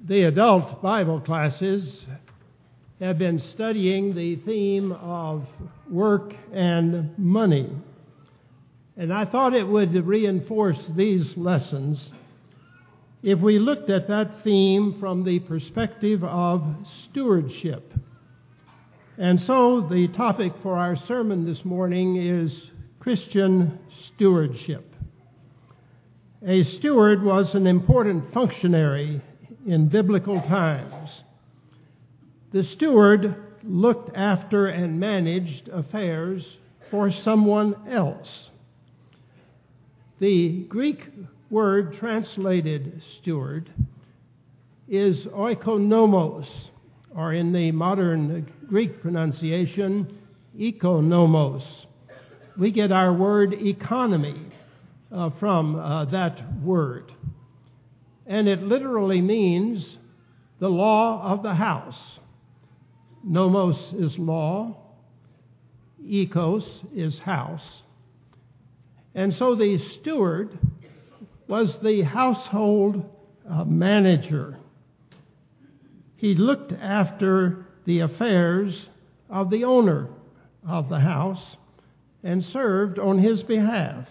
The adult Bible classes have been studying the theme of work and money. And I thought it would reinforce these lessons if we looked at that theme from the perspective of stewardship. And so the topic for our sermon this morning is Christian stewardship. A steward was an important functionary in biblical times. The steward looked after and managed affairs for someone else. The Greek word translated steward is oikonomos, or in the modern Greek pronunciation, economos. We get our word economy from that word. And it literally means the law of the house. Nomos is law. Ekos is house. And so the steward was the household manager. He looked after the affairs of the owner of the house and served on his behalf.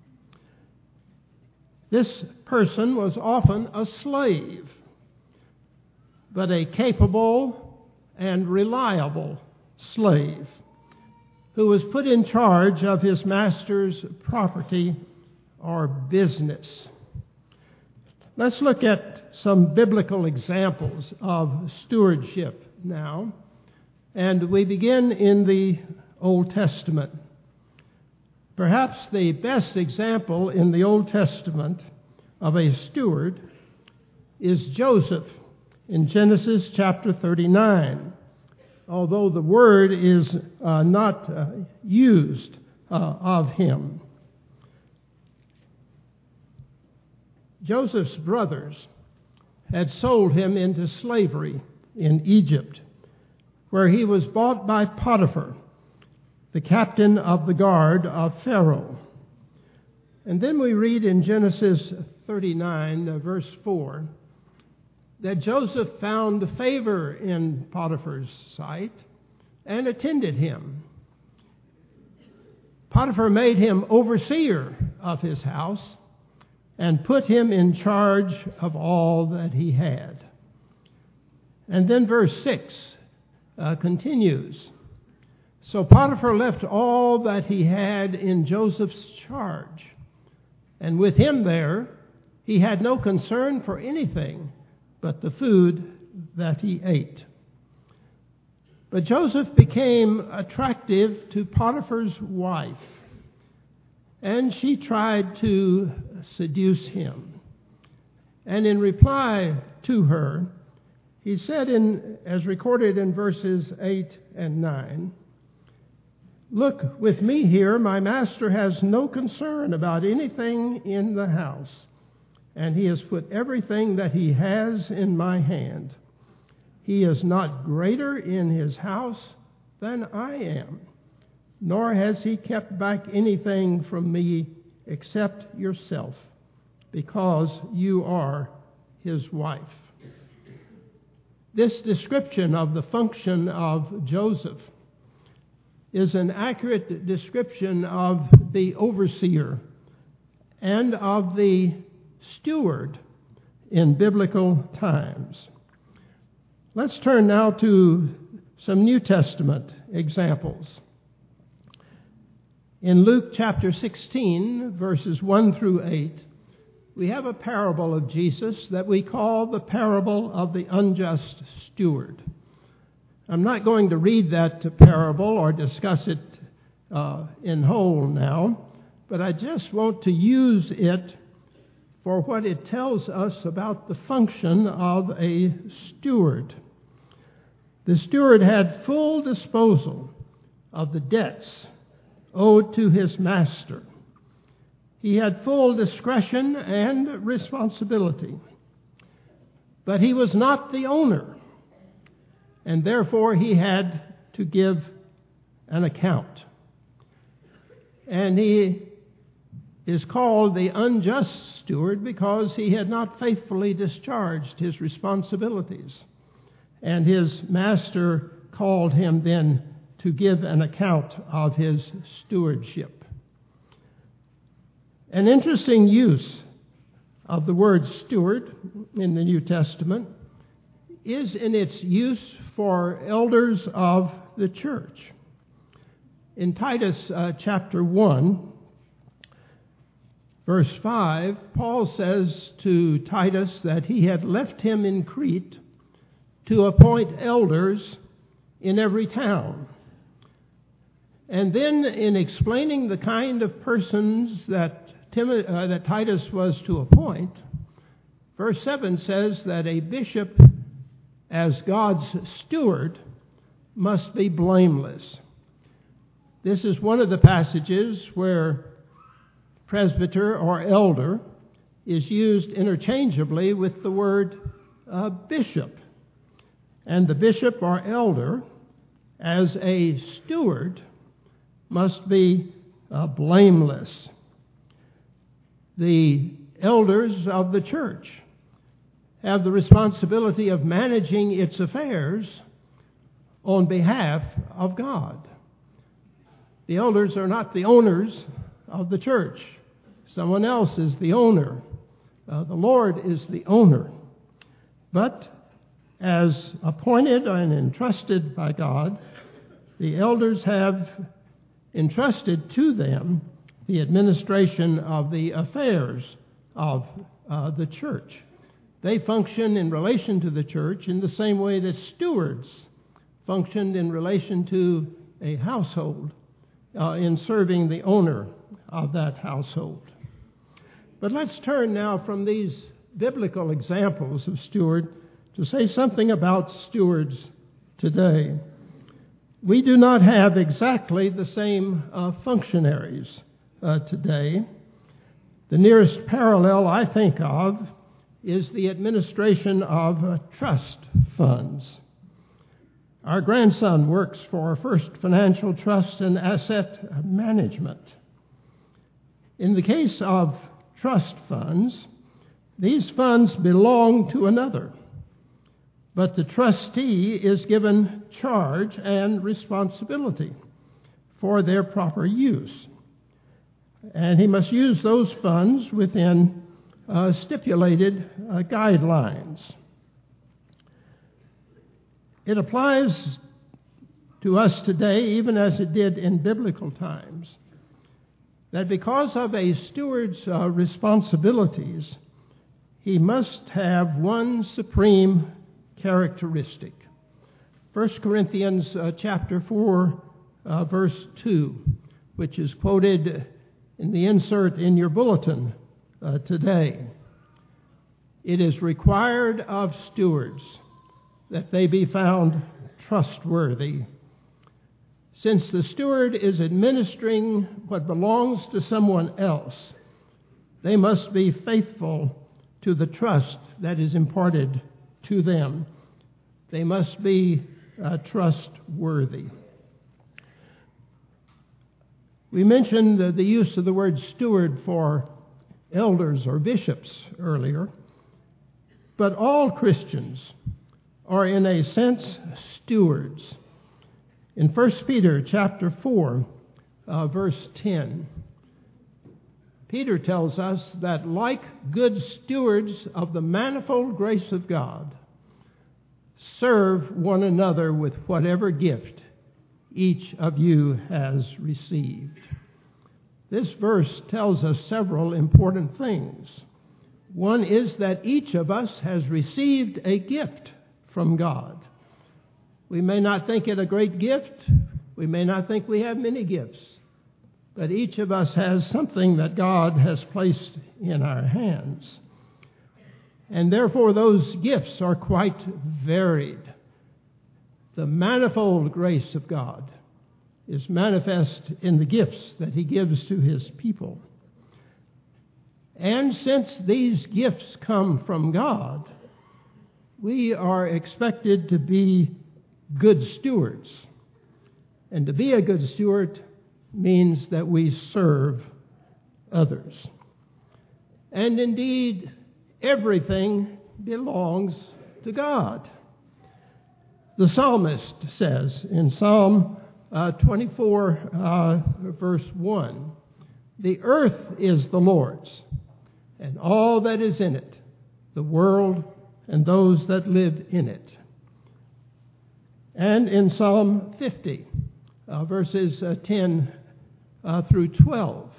This person was often a slave, but a capable and reliable slave who was put in charge of his master's property or business. Let's look at some biblical examples of stewardship now. And we begin in the Old Testament. Perhaps the best example in the Old Testament of a steward is Joseph in Genesis chapter 39, although the word is not used of him. Joseph's brothers had sold him into slavery in Egypt, where he was bought by Potiphar, the captain of the guard of Pharaoh. And then we read in Genesis 39, verse 4, that Joseph found favor in Potiphar's sight and attended him. Potiphar made him overseer of his house and put him in charge of all that he had. And then verse 6 continues. So Potiphar left all that he had in Joseph's charge, and with him there he had no concern for anything but the food that he ate. But Joseph became attractive to Potiphar's wife, and she tried to seduce him. And in reply to her, he said, as recorded in verses 8 and 9, "Look, with me here, my master has no concern about anything in the house, and he has put everything that he has in my hand. He is not greater in his house than I am, nor has he kept back anything from me except yourself, because you are his wife." This description of the function of Joseph is an accurate description of the overseer and of the steward in biblical times. Let's turn now to some New Testament examples. In Luke chapter 16, verses 1 through 8, we have a parable of Jesus that we call the parable of the unjust steward. I'm not going to read that parable or discuss it in whole now, but I just want to use it for what it tells us about the function of a steward. The steward had full disposal of the debts owed to his master. He had full discretion and responsibility, but he was not the owner, and therefore he had to give an account. And he is called the unjust steward because he had not faithfully discharged his responsibilities. And his master called him then to give an account of his stewardship. An interesting use of the word steward in the New Testament is in its use for elders of the church. In Titus chapter 1, verse 5, Paul says to Titus that he had left him in Crete to appoint elders in every town. And then in explaining the kind of persons that Titus was to appoint, verse 7 says that a bishop, as God's steward, must be blameless. This is one of the passages where presbyter or elder is used interchangeably with the word bishop. And the bishop or elder, as a steward, must be blameless. The elders of the church have the responsibility of managing its affairs on behalf of God. The elders are not the owners of the church. Someone else is the owner. The Lord is the owner. But as appointed and entrusted by God, the elders have entrusted to them the administration of the affairs of the church. They function in relation to the church in the same way that stewards functioned in relation to a household in serving the owner of that household. But let's turn now from these biblical examples of steward to say something about stewards today. We do not have exactly the same functionaries today. The nearest parallel I think of is the administration of trust funds. Our grandson works for First Financial Trust and Asset Management. In the case of trust funds, these funds belong to another, but the trustee is given charge and responsibility for their proper use. And he must use those funds within stipulated guidelines. It applies to us today, even as it did in biblical times, that because of a steward's responsibilities, he must have one supreme characteristic. 1 Corinthians chapter 4, verse 2, which is quoted in the insert in your bulletin today. It is required of stewards that they be found trustworthy. Since the steward is administering what belongs to someone else, they must be faithful to the trust that is imparted to them. They must be trustworthy. We mentioned the use of the word steward for elders or bishops earlier, but all Christians are in a sense stewards. In 1 Peter chapter 4, verse 10, Peter tells us that like good stewards of the manifold grace of God, serve one another with whatever gift each of you has received. This verse tells us several important things. One is that each of us has received a gift from God. We may not think it a great gift. We may not think we have many gifts. But each of us has something that God has placed in our hands. And therefore those gifts are quite varied. The manifold grace of God is manifest in the gifts that He gives to His people. And since these gifts come from God, we are expected to be good stewards. And to be a good steward means that we serve others. And indeed, everything belongs to God. The psalmist says in Psalm 24, verse 1, "The earth is the Lord's, and all that is in it, the world and those that live in it." And in Psalm 50, verses 10 through 12,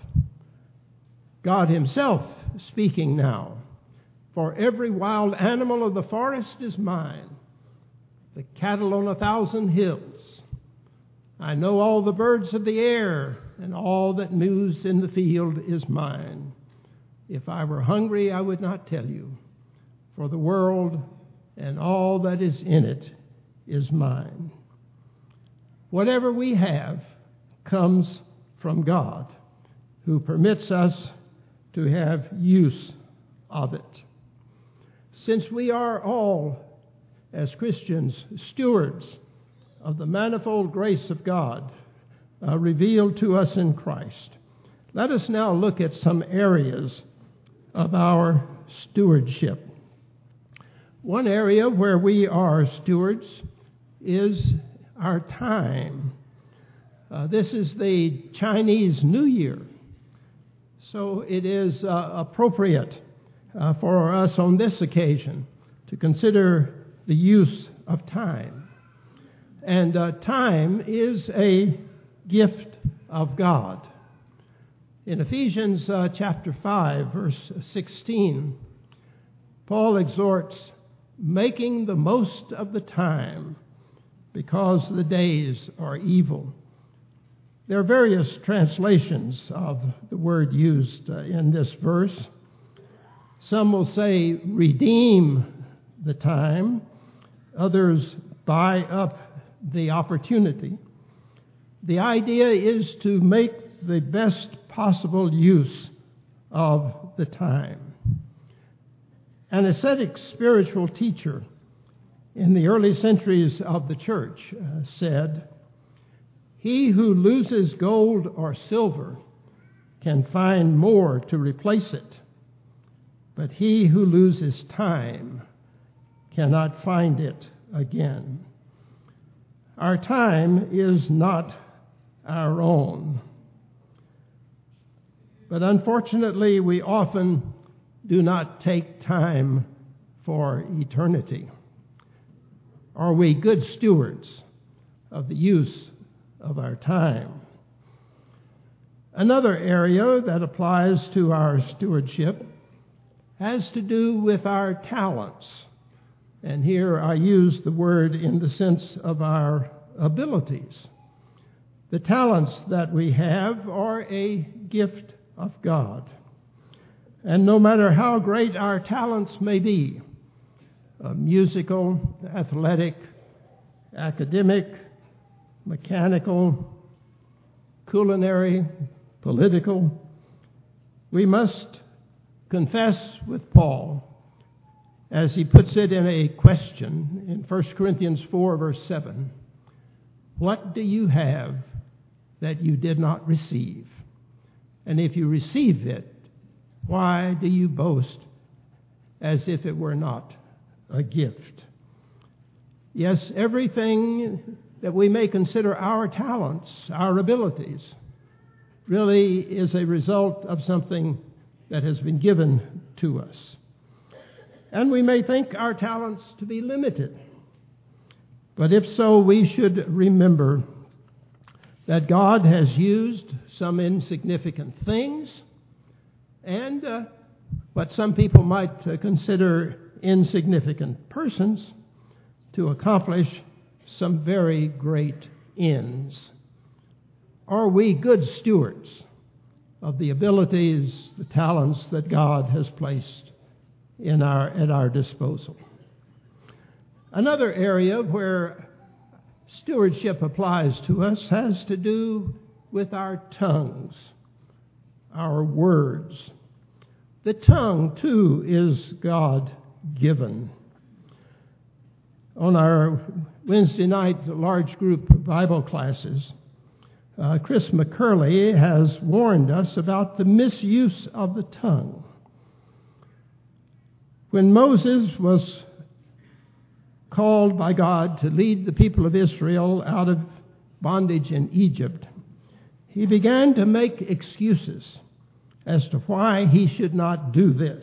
God himself speaking now, "For every wild animal of the forest is mine, the cattle on 1,000 hills. I know all the birds of the air, and all that moves in the field is mine. If I were hungry, I would not tell you, for the world and all that is in it is mine." Whatever we have comes from God, who permits us to have use of it. Since we are all, as Christians, stewards of the manifold grace of God revealed to us in Christ, let us now look at some areas of our stewardship. One area where we are stewards is our time. This is the Chinese New Year, so it is appropriate for us on this occasion to consider the use of time. And time is a gift of God. In Ephesians chapter 5, verse 16, Paul exhorts, "Making the most of the time, because the days are evil." There are various translations of the word used in this verse. Some will say, "Redeem the time." Others, "Buy up the opportunity." The idea is to make the best possible use of the time. An ascetic spiritual teacher in the early centuries of the church said, "He who loses gold or silver can find more to replace it, but he who loses time cannot find it again." Our time is not our own. But unfortunately, we often do not take time for eternity. Are we good stewards of the use of our time? Another area that applies to our stewardship has to do with our talents. And here I use the word in the sense of our abilities. The talents that we have are a gift of God. And no matter how great our talents may be, musical, athletic, academic, mechanical, culinary, political, we must confess with Paul, as he puts it in a question in 1 Corinthians 4, verse 7, "What do you have that you did not receive? And if you receive it, why do you boast as if it were not a gift?" Yes, everything that we may consider our talents, our abilities, really is a result of something that has been given to us. And we may think our talents to be limited. But if so, we should remember that God has used some insignificant things and what some people might consider insignificant persons to accomplish some very great ends. Are we good stewards of the abilities, the talents that God has placed at our disposal? Another area where stewardship applies to us has to do with our tongues, our words. The tongue, too, is God-given. On our Wednesday night large group Bible classes, Chris McCurley has warned us about the misuse of the tongue. When Moses was called by God to lead the people of Israel out of bondage in Egypt, he began to make excuses as to why he should not do this.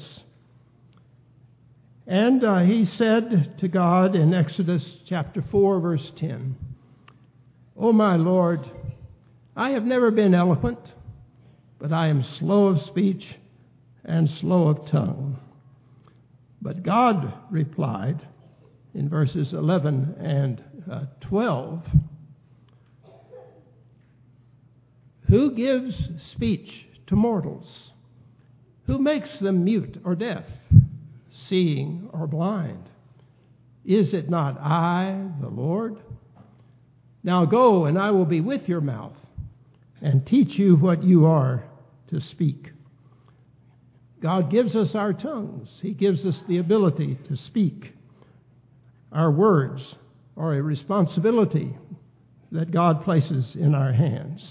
And he said to God in Exodus chapter 4, verse 10, "O my Lord, I have never been eloquent, but I am slow of speech and slow of tongue." But God replied in verses 11 and 12, "Who gives speech to mortals? Who makes them mute or deaf, seeing or blind? Is it not I, the Lord? Now go, and I will be with your mouth and teach you what you are to speak." God gives us our tongues. He gives us the ability to speak. Our words are a responsibility that God places in our hands.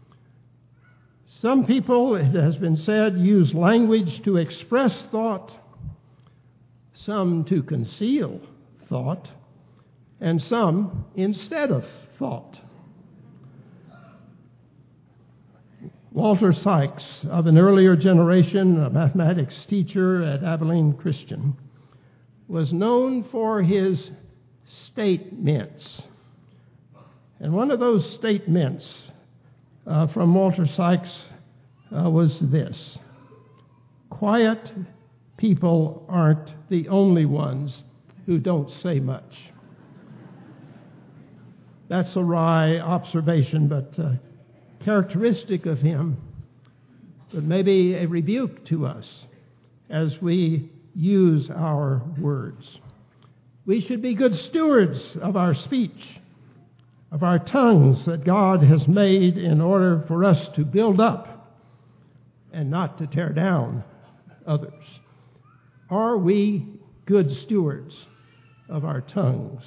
Some people, it has been said, use language to express thought, some to conceal thought, and some instead of thought. Walter Sykes, of an earlier generation, a mathematics teacher at Abilene Christian, was known for his statements. And one of those statements from Walter Sykes was this: "Quiet people aren't the only ones who don't say much." That's a wry observation, but characteristic of him, but maybe a rebuke to us as we use our words. We should be good stewards of our speech, of our tongues that God has made in order for us to build up and not to tear down others. Are we good stewards of our tongues?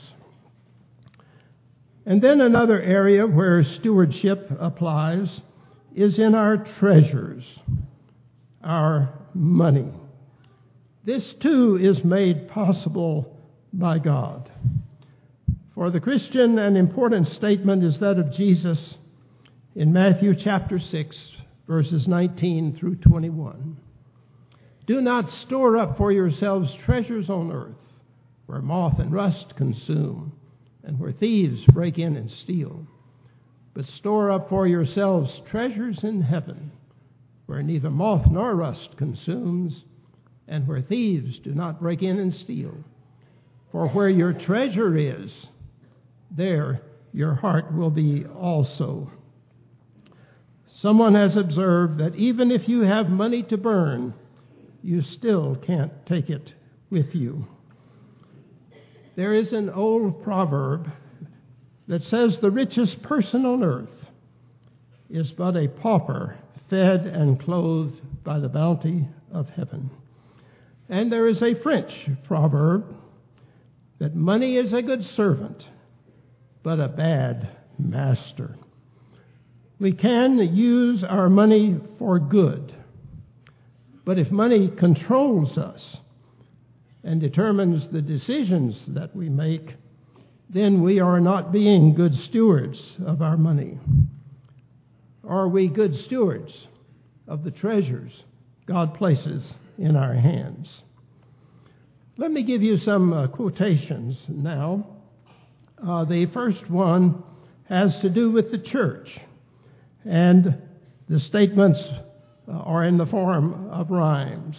And then another area where stewardship applies is in our treasures, our money. This too is made possible by God. For the Christian, an important statement is that of Jesus in Matthew chapter 6, verses 19 through 21. "Do not store up for yourselves treasures on earth, where moth and rust consume, and where thieves break in and steal. But store up for yourselves treasures in heaven, where neither moth nor rust consumes, and where thieves do not break in and steal. For where your treasure is, there your heart will be also." Someone has observed that even if you have money to burn, you still can't take it with you. There is an old proverb that says the richest person on earth is but a pauper fed and clothed by the bounty of heaven. And there is a French proverb that money is a good servant, but a bad master. We can use our money for good, but if money controls us and determines the decisions that we make, then we are not being good stewards of our money. Are we good stewards of the treasures God places in our hands? Let me give you some quotations now. The first one has to do with the church, and the statements are in the form of rhymes.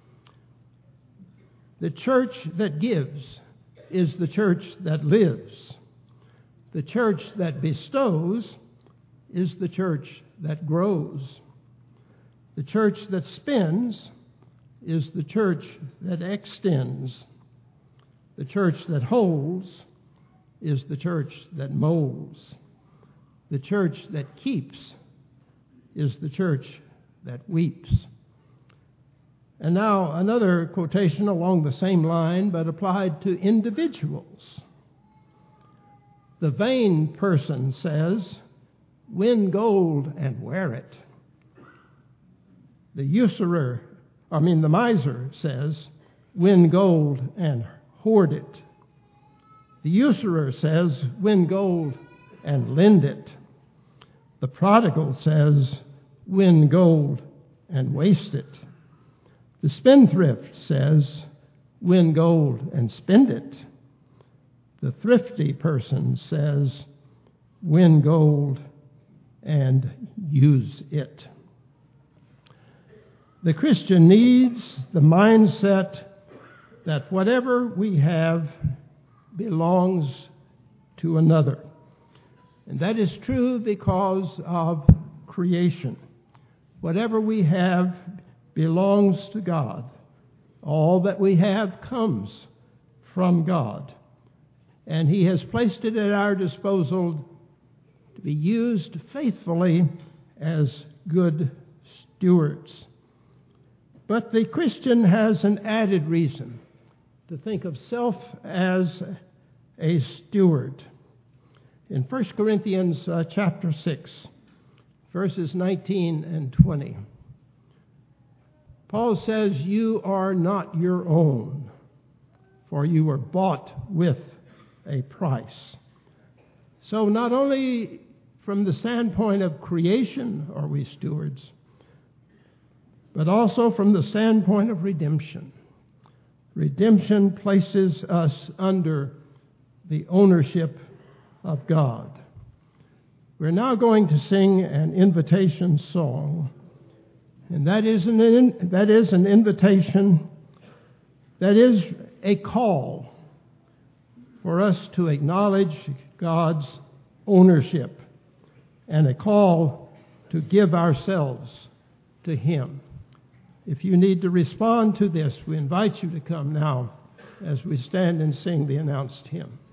"The church that gives is the church that lives. The church that bestows is the church that grows. The church that spends is the church that extends. The church that holds is the church that molds. The church that keeps is the church that weeps." And now another quotation along the same line, but applied to individuals. "The vain person says, win gold and wear it. The miser says, win gold and hoard it. The usurer says, win gold and lend it. The prodigal says, win gold and waste it. The spendthrift says, win gold and spend it. The thrifty person says, win gold and use it. The Christian needs the mindset that whatever we have belongs to another. And that is true because of creation. Whatever we have belongs to God. All that we have comes from God. And He has placed it at our disposal to be used faithfully as good stewards. But the Christian has an added reason to think of self as a steward. In 1 Corinthians chapter 6, verses 19 and 20, Paul says, you are not your own, for you were bought with a price. So not only from the standpoint of creation are we stewards, but also from the standpoint of redemption. Redemption places us under the ownership of God. We're now going to sing an invitation song, and that is an invitation, that is a call for us to acknowledge God's ownership and a call to give ourselves to Him. If you need to respond to this, we invite you to come now as we stand and sing the announced hymn.